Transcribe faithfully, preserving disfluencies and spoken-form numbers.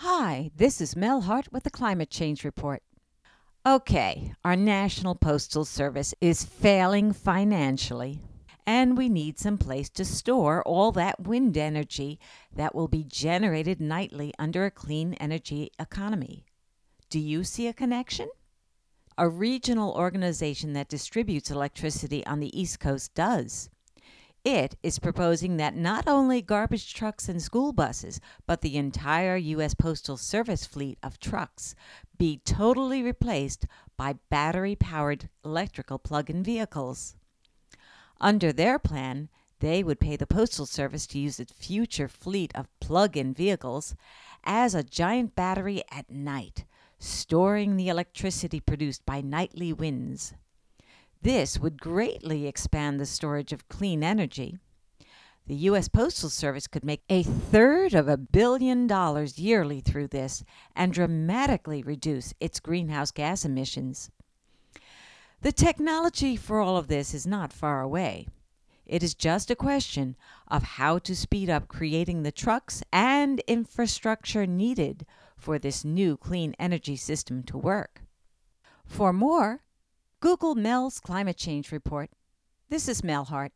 Hi, this is Mel Hart with the Climate Change Report. Okay, our National Postal Service is failing financially, and we need some place to store all that wind energy that will be generated nightly under a clean energy economy. Do you see a connection? A regional organization that distributes electricity on the East Coast does. It is proposing that not only garbage trucks and school buses, but the entire U S Postal Service fleet of trucks be totally replaced by battery-powered electrical plug-in vehicles. Under their plan, they would pay the Postal Service to use its future fleet of plug-in vehicles as a giant battery at night, storing the electricity produced by nightly winds. This would greatly expand the storage of clean energy. The U S Postal Service could make a third of a billion dollars yearly through this and dramatically reduce its greenhouse gas emissions. The technology for all of this is not far away. It is just a question of how to speed up creating the trucks and infrastructure needed for this new clean energy system to work. For more, Google Mel's Climate Change Report. This is Mel Hart.